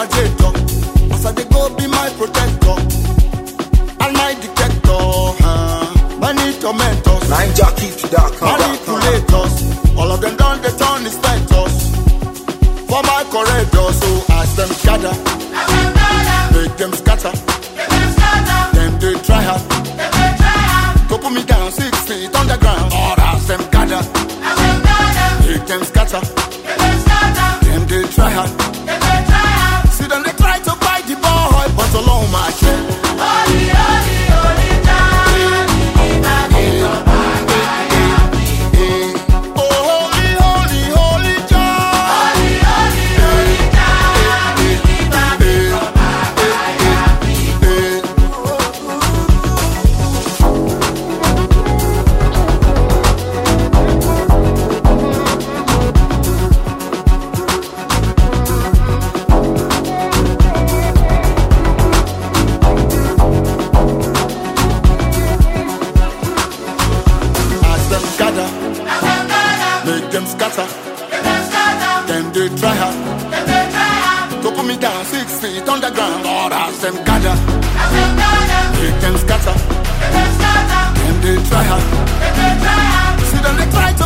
gladiator. As I dey go be my protector and my detector. Many tormentors, manipulators. All of them done they turn inspectors for my corridor. So as them gather, make them scatter. Them they try hard to put me down 6 feet on the ground. Or as them gather, make them scatter. Them they try hard. See them they try to bite the boy, but alone my friend. Holy, holy, holy God. Make them scatter. Them they try hard to put me down 6 feet on the ground. Or as them gather, make them scatter. Them they try hard. See them they try to